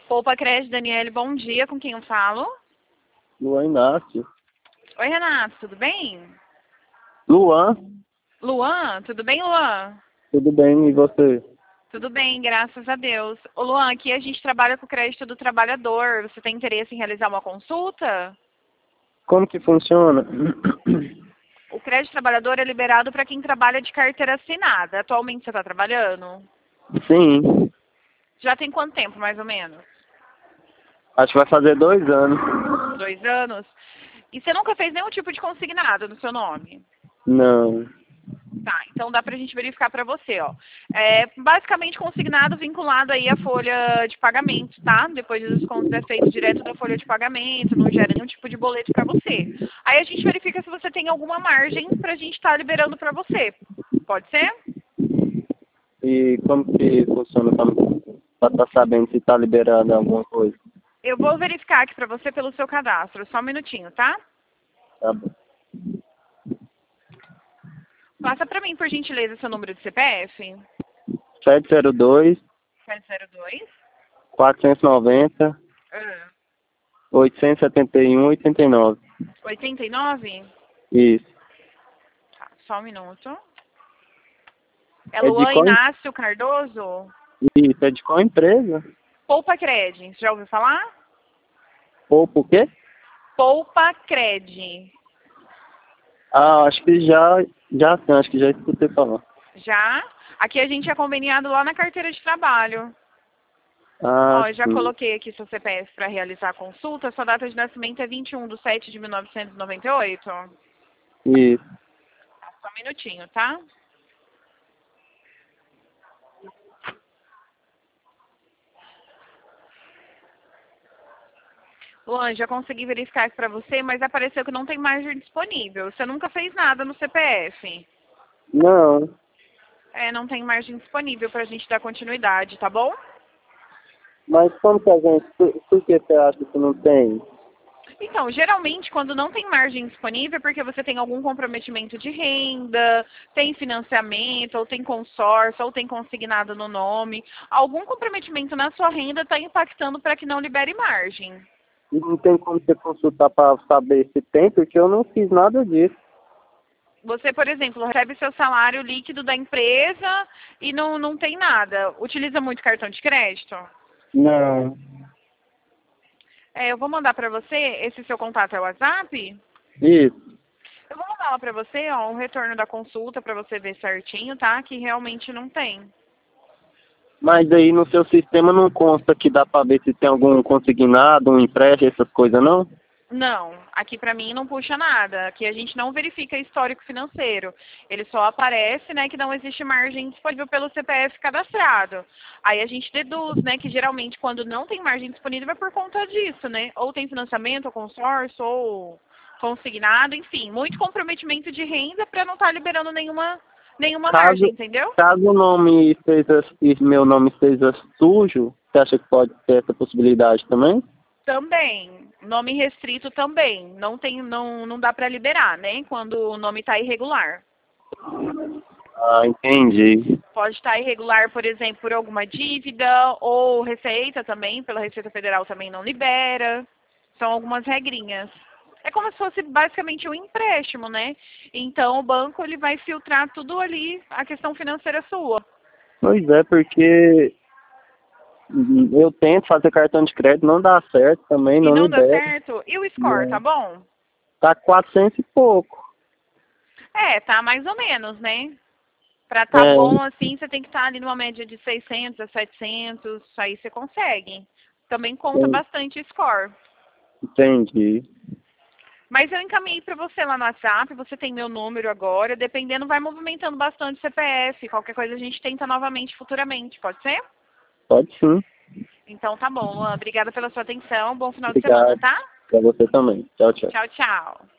Poupa Crédito, Daniele, bom dia. Com quem eu falo? Luan Inácio. Oi, Renato, tudo bem? Luan, Luan, tudo bem, Luan? tudo bem, e você? Tudo bem, graças a Deus. Ô, Luan, aqui a gente trabalha com o crédito do trabalhador. Você tem interesse em realizar uma consulta? Como que funciona? O crédito trabalhador é liberado para quem trabalha de carteira assinada. Atualmente você está trabalhando? Sim, Já tem quanto tempo, mais ou menos? acho que vai fazer 2 anos. 2 anos? E você nunca fez nenhum tipo de consignado no seu nome? Não. Tá, então dá pra gente verificar pra você, ó. Basicamente consignado vinculado aí à folha de pagamento, tá? Depois dos descontos é feito direto da folha de pagamento, não gera nenhum tipo de boleto pra você. Aí a gente verifica se você tem alguma margem pra gente estar liberando pra você. Pode ser? E como que funciona para estar sabendo se está liberando alguma coisa? Eu vou verificar aqui pra você pelo seu cadastro, só um minutinho, tá? Tá bom. Passa pra mim, por gentileza, seu número de CPF. 702 702 490 871 89. 89? Isso. Tá, só um minuto. É É de Luan qual, Inácio Cardoso? isso, é de qual empresa? Poupa Cred, já ouviu falar? Poupa o quê? Poupa Cred. Ah, acho que já sim, acho que já escutei falar. Já? Aqui a gente é conveniado lá na carteira de trabalho. Ah, Ó, eu já sim. coloquei aqui seu CPF para realizar a consulta. Sua data de nascimento é 21/7/1998. Isso. Tá, só um minutinho, tá? Luan, já consegui verificar aqui para você, mas apareceu que não tem margem disponível. Você nunca fez nada no CPF. Não. Não tem margem disponível para a gente dar continuidade, tá bom? Mas como que a gente, por que você acha que não tem? Então, geralmente, quando não tem margem disponível, é porque você tem algum comprometimento de renda, tem financiamento, ou tem consórcio, ou tem consignado no nome. Algum comprometimento na sua renda está impactando para que não libere margem. E não tem como você consultar para saber se tem, porque eu não fiz nada disso. Você, por exemplo, recebe seu salário líquido da empresa e não tem nada. Utiliza muito cartão de crédito? Não. Eu vou mandar para você, esse seu contato é o WhatsApp? Isso. Eu vou mandar lá para você, ó, um retorno da consulta para você ver certinho, tá? Que realmente não tem. Mas aí no seu sistema não consta que dá para ver se tem algum consignado, um empréstimo, essas coisas, não? Não, aqui para mim não puxa nada. Aqui a gente não verifica histórico financeiro. Ele só aparece, né, que não existe margem disponível pelo CPF cadastrado. Aí a gente deduz, né, que geralmente quando não tem margem disponível é por conta disso, né? Ou tem financiamento, ou consórcio, ou consignado, enfim, muito comprometimento de renda para não estar liberando nenhuma margem, Caso, entendeu? caso o nome esteja, e meu nome esteja sujo, você acha que pode ter essa possibilidade também? Também, nome restrito também. Não dá para liberar, né? Quando o nome está irregular. Ah, entendi. Pode estar irregular, por exemplo, por alguma dívida ou Receita também, pela Receita Federal também não libera. São algumas regrinhas. É como se fosse basicamente um empréstimo, né? Então o banco ele vai filtrar tudo ali, a questão financeira sua. Pois é, porque eu tento fazer cartão de crédito, não dá certo também, E não não dá libera. certo? E o score, tá Não. bom? Tá 400 e pouco. Tá mais ou menos, né? Pra tá É, bom assim, você tem que estar ali numa média de 600 a 700, aí você consegue. Também conta bastante score. entendi. Mas eu encaminhei para você lá no WhatsApp, você tem meu número agora, dependendo vai movimentando bastante o CPF, qualquer coisa a gente tenta novamente futuramente, pode ser? Pode sim. Então tá bom, Luan, obrigada pela sua atenção, bom final de semana, Obrigado. tá? Pra você também. Tchau, tchau. Tchau, tchau.